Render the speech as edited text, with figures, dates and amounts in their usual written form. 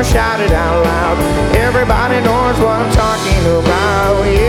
gonna shout it out loud. Everybody knows what I'm talking about.